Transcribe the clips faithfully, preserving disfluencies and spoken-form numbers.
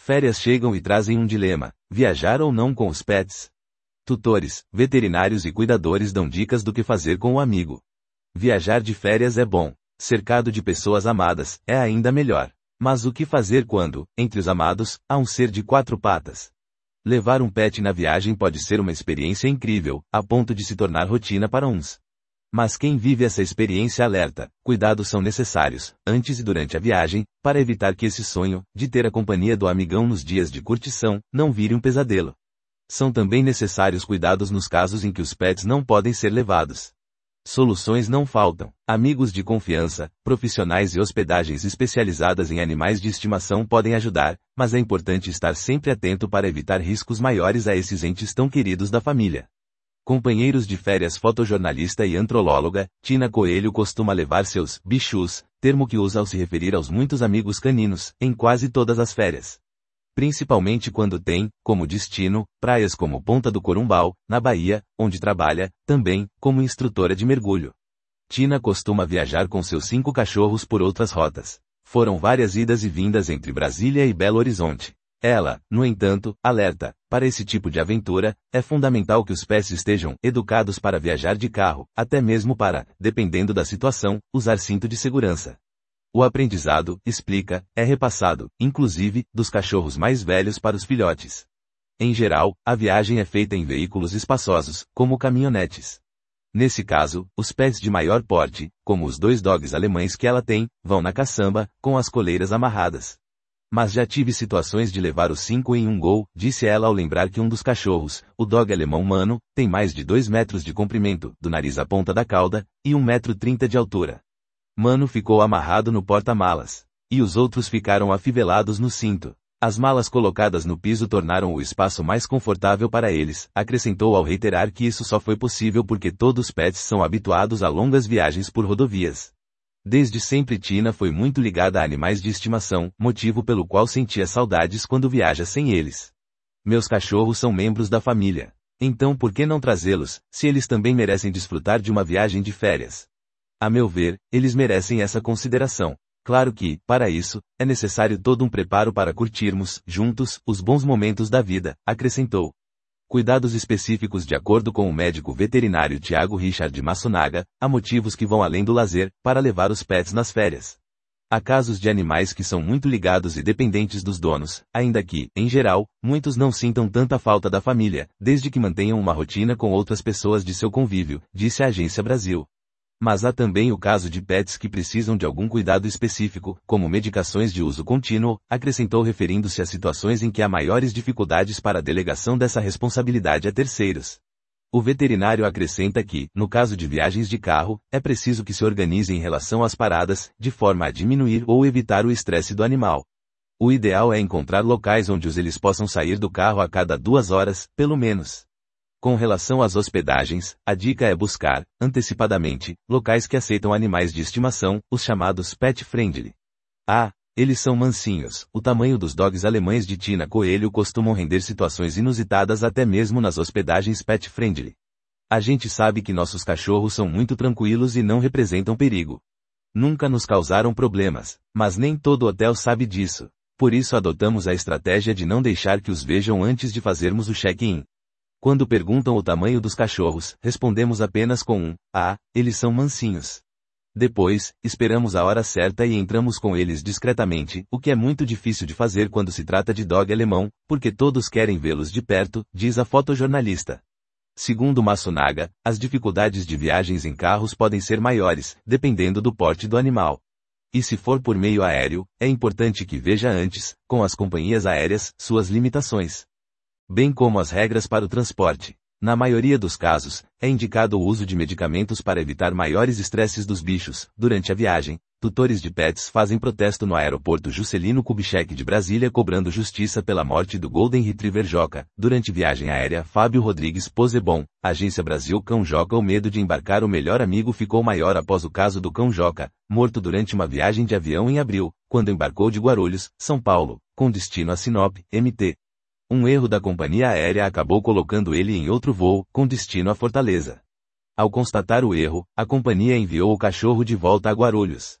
Férias chegam e trazem um dilema: viajar ou não com os pets? Tutores, veterinários e cuidadores dão dicas do que fazer com o amigo. Viajar de férias é bom. Cercado de pessoas amadas, é ainda melhor. Mas o que fazer quando, entre os amados, há um ser de quatro patas? Levar um pet na viagem pode ser uma experiência incrível, a ponto de se tornar rotina para uns. Mas quem vive essa experiência alerta: cuidados são necessários, antes e durante a viagem, para evitar que esse sonho, de ter a companhia do amigão nos dias de curtição, não vire um pesadelo. São também necessários cuidados nos casos em que os pets não podem ser levados. Soluções não faltam. Amigos de confiança, profissionais e hospedagens especializadas em animais de estimação podem ajudar, mas é importante estar sempre atento para evitar riscos maiores a esses entes tão queridos da família. Companheiros de férias. Fotojornalista e antropóloga, Tina Coelho costuma levar seus bichos, termo que usa ao se referir aos muitos amigos caninos, em quase todas as férias. Principalmente quando tem, como destino, praias como Ponta do Corumbau, na Bahia, onde trabalha, também, como instrutora de mergulho. Tina costuma viajar com seus cinco cachorros por outras rotas. Foram várias idas e vindas entre Brasília e Belo Horizonte. Ela, no entanto, alerta: para esse tipo de aventura, é fundamental que os pets estejam educados para viajar de carro, até mesmo para, dependendo da situação, usar cinto de segurança. O aprendizado, explica, é repassado, inclusive, dos cachorros mais velhos para os filhotes. Em geral, a viagem é feita em veículos espaçosos, como caminhonetes. Nesse caso, os pets de maior porte, como os dois dogs alemães que ela tem, vão na caçamba, com as coleiras amarradas. Mas já tive situações de levar os cinco em um gol, disse ela ao lembrar que um dos cachorros, o dog alemão Mano, tem mais de dois metros de comprimento, do nariz à ponta da cauda, e um metro e trinta de altura. Mano ficou amarrado no porta-malas. E os outros ficaram afivelados no cinto. As malas colocadas no piso tornaram o espaço mais confortável para eles, acrescentou ao reiterar que isso só foi possível porque todos os pets são habituados a longas viagens por rodovias. Desde sempre Tina foi muito ligada a animais de estimação, motivo pelo qual sentia saudades quando viaja sem eles. Meus cachorros são membros da família. Então por que não trazê-los, se eles também merecem desfrutar de uma viagem de férias? A meu ver, eles merecem essa consideração. Claro que, para isso, é necessário todo um preparo para curtirmos, juntos, os bons momentos da vida, acrescentou. Cuidados específicos. De acordo com o médico veterinário Tiago Richard Matsunaga, há motivos que vão além do lazer, para levar os pets nas férias. Há casos de animais que são muito ligados e dependentes dos donos, ainda que, em geral, muitos não sintam tanta falta da família, desde que mantenham uma rotina com outras pessoas de seu convívio, disse a Agência Brasil. Mas há também o caso de pets que precisam de algum cuidado específico, como medicações de uso contínuo, acrescentou referindo-se a situações em que há maiores dificuldades para a delegação dessa responsabilidade a terceiros. O veterinário acrescenta que, no caso de viagens de carro, é preciso que se organize em relação às paradas, de forma a diminuir ou evitar o estresse do animal. O ideal é encontrar locais onde os eles possam sair do carro a cada duas horas, pelo menos. Com relação às hospedagens, a dica é buscar, antecipadamente, locais que aceitam animais de estimação, os chamados pet-friendly. Ah, eles são mansinhos. O tamanho dos dogs alemães de Tina Coelho costumam render situações inusitadas até mesmo nas hospedagens pet-friendly. A gente sabe que nossos cachorros são muito tranquilos e não representam perigo. Nunca nos causaram problemas, mas nem todo hotel sabe disso. Por isso adotamos a estratégia de não deixar que os vejam antes de fazermos o check-in. Quando perguntam o tamanho dos cachorros, respondemos apenas com um: ah, eles são mansinhos. Depois, esperamos a hora certa e entramos com eles discretamente, o que é muito difícil de fazer quando se trata de dog alemão, porque todos querem vê-los de perto, diz a fotojornalista. Segundo Matsunaga, as dificuldades de viagens em carros podem ser maiores, dependendo do porte do animal. E se for por meio aéreo, é importante que veja antes, com as companhias aéreas, suas limitações, bem como as regras para o transporte. Na maioria dos casos, é indicado o uso de medicamentos para evitar maiores estresses dos bichos. Durante a viagem, tutores de pets fazem protesto no aeroporto Juscelino Kubitschek de Brasília cobrando justiça pela morte do Golden Retriever Joca. Durante viagem aérea, Fábio Rodrigues Posebon, Agência Brasil. Cão Joca. O medo de embarcar o melhor amigo ficou maior após o caso do cão Joca, morto durante uma viagem de avião em abril, quando embarcou de Guarulhos, São Paulo, com destino a Sinop, M T. Um erro da companhia aérea acabou colocando ele em outro voo, com destino a Fortaleza. Ao constatar o erro, a companhia enviou o cachorro de volta a Guarulhos.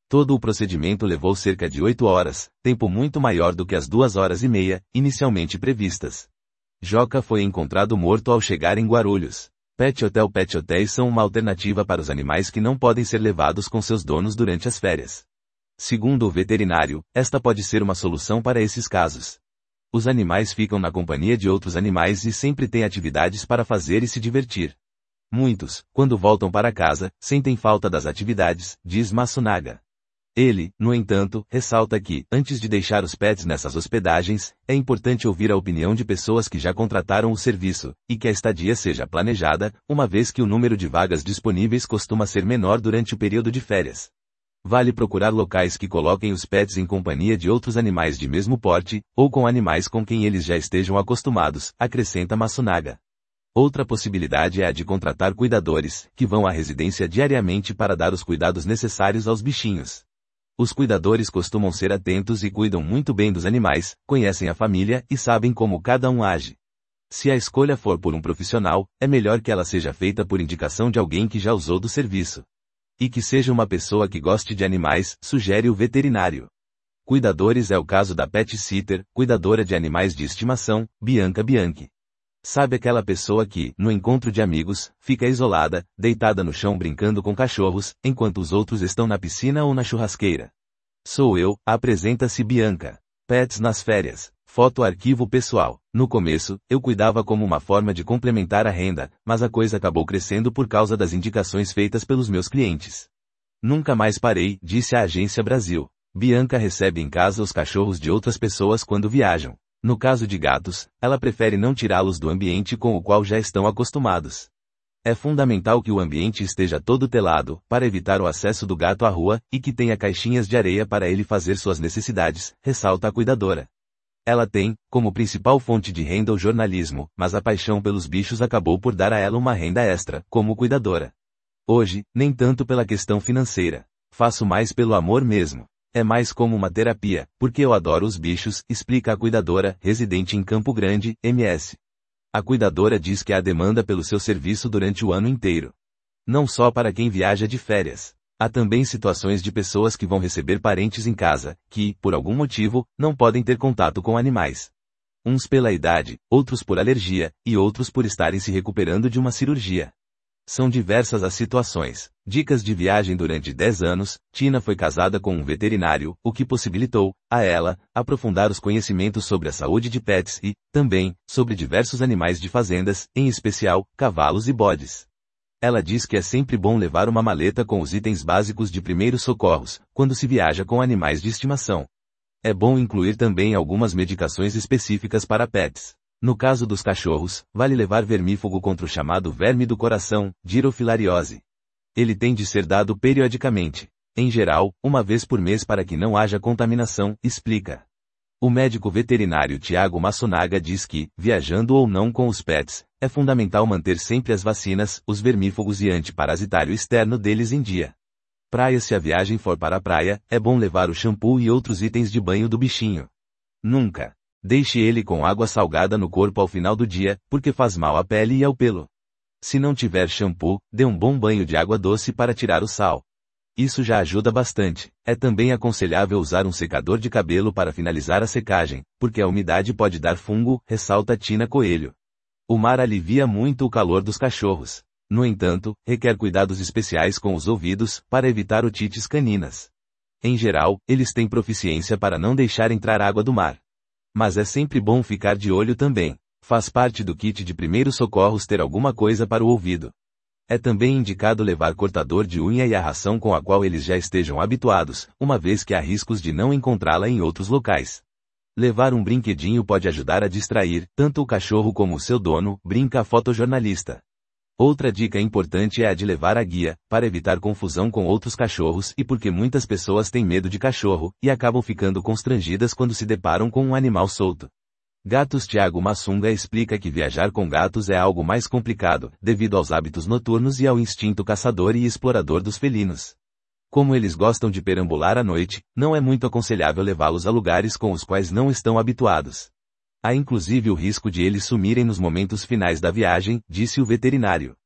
Todo o procedimento levou cerca de oito horas, tempo muito maior do que as duas horas e meia, inicialmente previstas. Joca foi encontrado morto ao chegar em Guarulhos. Pet Hotel Pet Hotéis são uma alternativa para os animais que não podem ser levados com seus donos durante as férias. Segundo o veterinário, esta pode ser uma solução para esses casos. Os animais ficam na companhia de outros animais e sempre têm atividades para fazer e se divertir. Muitos, quando voltam para casa, sentem falta das atividades, diz Matsunaga. Ele, no entanto, ressalta que, antes de deixar os pets nessas hospedagens, é importante ouvir a opinião de pessoas que já contrataram o serviço, e que a estadia seja planejada, uma vez que o número de vagas disponíveis costuma ser menor durante o período de férias. Vale procurar locais que coloquem os pets em companhia de outros animais de mesmo porte, ou com animais com quem eles já estejam acostumados, acrescenta Matsunaga. Outra possibilidade é a de contratar cuidadores, que vão à residência diariamente para dar os cuidados necessários aos bichinhos. Os cuidadores costumam ser atentos e cuidam muito bem dos animais, conhecem a família e sabem como cada um age. Se a escolha for por um profissional, é melhor que ela seja feita por indicação de alguém que já usou do serviço. E que seja uma pessoa que goste de animais, sugere o veterinário. Cuidadores é o caso da pet sitter, cuidadora de animais de estimação, Bianca Bianchi. Sabe aquela pessoa que, no encontro de amigos, fica isolada, deitada no chão brincando com cachorros, enquanto os outros estão na piscina ou na churrasqueira? Sou eu, apresenta-se Bianca. Pets nas férias. Foto arquivo pessoal. No começo, eu cuidava como uma forma de complementar a renda, mas a coisa acabou crescendo por causa das indicações feitas pelos meus clientes. Nunca mais parei, disse a Agência Brasil. Bianca recebe em casa os cachorros de outras pessoas quando viajam. No caso de gatos, ela prefere não tirá-los do ambiente com o qual já estão acostumados. É fundamental que o ambiente esteja todo telado, para evitar o acesso do gato à rua, e que tenha caixinhas de areia para ele fazer suas necessidades, ressalta a cuidadora. Ela tem, como principal fonte de renda o jornalismo, mas a paixão pelos bichos acabou por dar a ela uma renda extra, como cuidadora. Hoje, nem tanto pela questão financeira. Faço mais pelo amor mesmo. É mais como uma terapia, porque eu adoro os bichos, explica a cuidadora, residente em Campo Grande, M S. A cuidadora diz que há demanda pelo seu serviço durante o ano inteiro. Não só para quem viaja de férias. Há também situações de pessoas que vão receber parentes em casa, que, por algum motivo, não podem ter contato com animais. Uns pela idade, outros por alergia, e outros por estarem se recuperando de uma cirurgia. São diversas as situações. Dicas de viagem durante dez anos, Tina foi casada com um veterinário, o que possibilitou, a ela, aprofundar os conhecimentos sobre a saúde de pets e, também, sobre diversos animais de fazendas, em especial, cavalos e bodes. Ela diz que é sempre bom levar uma maleta com os itens básicos de primeiros socorros, quando se viaja com animais de estimação. É bom incluir também algumas medicações específicas para pets. No caso dos cachorros, vale levar vermífugo contra o chamado verme do coração, girofilariose. Ele tem de ser dado periodicamente. Em geral, uma vez por mês para que não haja contaminação, explica. O médico veterinário Tiago Matsunaga diz que, viajando ou não com os pets, é fundamental manter sempre as vacinas, os vermífugos e antiparasitário externo deles em dia. Praia. Se a viagem for para a praia, é bom levar o shampoo e outros itens de banho do bichinho. Nunca deixe ele com água salgada no corpo ao final do dia, porque faz mal à pele e ao pelo. Se não tiver shampoo, dê um bom banho de água doce para tirar o sal. Isso já ajuda bastante. É também aconselhável usar um secador de cabelo para finalizar a secagem, porque a umidade pode dar fungo, ressalta Tina Coelho. O mar alivia muito o calor dos cachorros. No entanto, requer cuidados especiais com os ouvidos, para evitar otites caninas. Em geral, eles têm proficiência para não deixar entrar água do mar. Mas é sempre bom ficar de olho também. Faz parte do kit de primeiros socorros ter alguma coisa para o ouvido. É também indicado levar cortador de unha e a ração com a qual eles já estejam habituados, uma vez que há riscos de não encontrá-la em outros locais. Levar um brinquedinho pode ajudar a distrair, tanto o cachorro como o seu dono, brinca a fotojornalista. Outra dica importante é a de levar a guia, para evitar confusão com outros cachorros e porque muitas pessoas têm medo de cachorro, e acabam ficando constrangidas quando se deparam com um animal solto. Gatos. Tiago Matsunaga explica que viajar com gatos é algo mais complicado, devido aos hábitos noturnos e ao instinto caçador e explorador dos felinos. Como eles gostam de perambular à noite, não é muito aconselhável levá-los a lugares com os quais não estão habituados. Há inclusive o risco de eles sumirem nos momentos finais da viagem, disse o veterinário.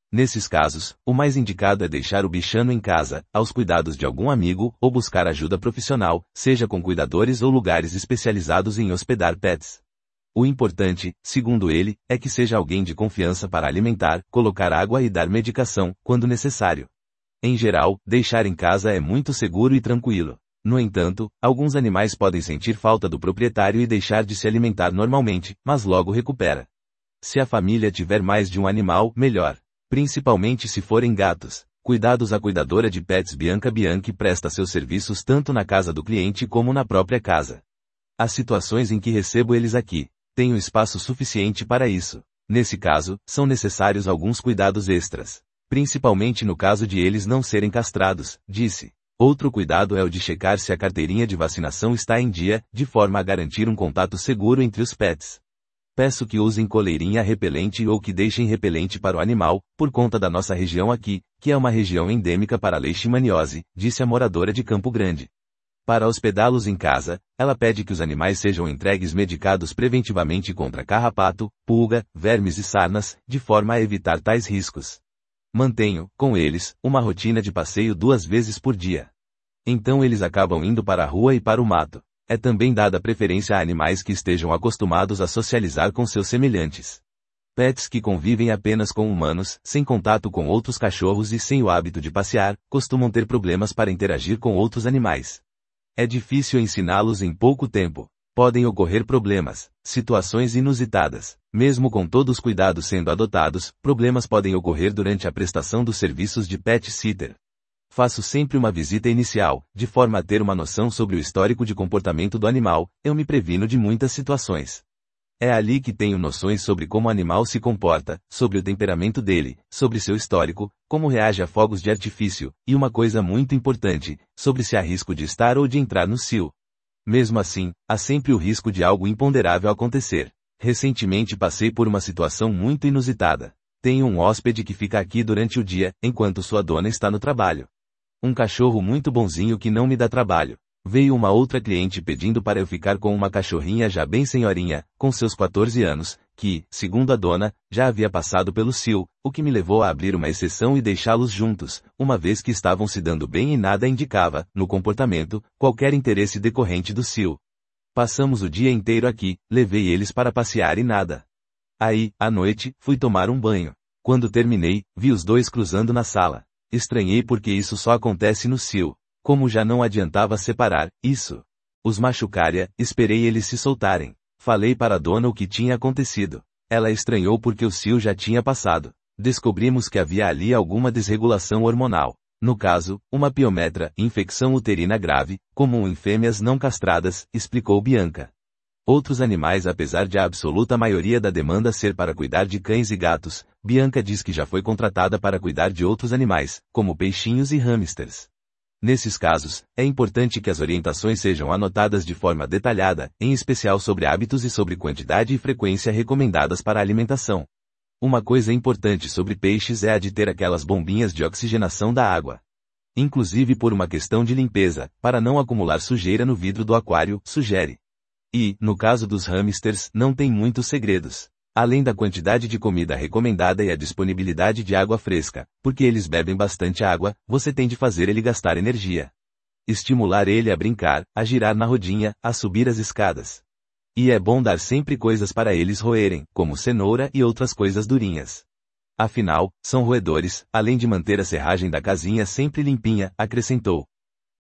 Nesses casos, o mais indicado é deixar o bichano em casa, aos cuidados de algum amigo, ou buscar ajuda profissional, seja com cuidadores ou lugares especializados em hospedar pets. O importante, segundo ele, é que seja alguém de confiança para alimentar, colocar água e dar medicação, quando necessário. Em geral, deixar em casa é muito seguro e tranquilo. No entanto, alguns animais podem sentir falta do proprietário e deixar de se alimentar normalmente, mas logo recupera. Se a família tiver mais de um animal, melhor. Principalmente se forem gatos. Cuidados. A cuidadora de pets Bianca Bianchi presta seus serviços tanto na casa do cliente como na própria casa. As situações em que recebo eles aqui. Tenho espaço suficiente para isso. Nesse caso, são necessários alguns cuidados extras. Principalmente no caso de eles não serem castrados, disse. Outro cuidado é o de checar se a carteirinha de vacinação está em dia, de forma a garantir um contato seguro entre os pets. Peço que usem coleirinha repelente ou que deixem repelente para o animal, por conta da nossa região aqui, que é uma região endêmica para a leishmaniose, disse a moradora de Campo Grande. Para hospedá-los em casa, ela pede que os animais sejam entregues medicados preventivamente contra carrapato, pulga, vermes e sarnas, de forma a evitar tais riscos. Mantenho, com eles, uma rotina de passeio duas vezes por dia. Então eles acabam indo para a rua e para o mato. É também dada preferência a animais que estejam acostumados a socializar com seus semelhantes. Pets que convivem apenas com humanos, sem contato com outros cachorros e sem o hábito de passear, costumam ter problemas para interagir com outros animais. É difícil ensiná-los em pouco tempo. Podem ocorrer problemas, situações inusitadas. Mesmo com todos os cuidados sendo adotados, problemas podem ocorrer durante a prestação dos serviços de pet sitter. Faço sempre uma visita inicial, de forma a ter uma noção sobre o histórico de comportamento do animal, eu me previno de muitas situações. É ali que tenho noções sobre como o animal se comporta, sobre o temperamento dele, sobre seu histórico, como reage a fogos de artifício, e uma coisa muito importante, sobre se há risco de estar ou de entrar no cio. Mesmo assim, há sempre o risco de algo imponderável acontecer. Recentemente passei por uma situação muito inusitada. Tenho um hóspede que fica aqui durante o dia, enquanto sua dona está no trabalho. Um cachorro muito bonzinho que não me dá trabalho. Veio uma outra cliente pedindo para eu ficar com uma cachorrinha já bem senhorinha, com seus quatorze anos, que, segundo a dona, já havia passado pelo cio, o que me levou a abrir uma exceção e deixá-los juntos, uma vez que estavam se dando bem e nada indicava, no comportamento, qualquer interesse decorrente do cio. Passamos o dia inteiro aqui, levei eles para passear e nada. Aí, à noite, fui tomar um banho. Quando terminei, vi os dois cruzando na sala. Estranhei porque isso só acontece no cio. Como já não adiantava separar, isso os machucaria, esperei eles se soltarem. Falei para a dona o que tinha acontecido. Ela estranhou porque o cio já tinha passado. Descobrimos que havia ali alguma desregulação hormonal. No caso, uma piometra, infecção uterina grave, comum em fêmeas não castradas, explicou Bianca. Outros animais. Apesar de a absoluta maioria da demanda ser para cuidar de cães e gatos, Bianca diz que já foi contratada para cuidar de outros animais, como peixinhos e hamsters. Nesses casos, é importante que as orientações sejam anotadas de forma detalhada, em especial sobre hábitos e sobre quantidade e frequência recomendadas para a alimentação. Uma coisa importante sobre peixes é a de ter aquelas bombinhas de oxigenação da água. Inclusive por uma questão de limpeza, para não acumular sujeira no vidro do aquário, sugere. E, no caso dos hamsters, não tem muitos segredos. Além da quantidade de comida recomendada e a disponibilidade de água fresca, porque eles bebem bastante água, você tem de fazer ele gastar energia. Estimular ele a brincar, a girar na rodinha, a subir as escadas. E é bom dar sempre coisas para eles roerem, como cenoura e outras coisas durinhas. Afinal, são roedores, além de manter a serragem da casinha sempre limpinha, acrescentou.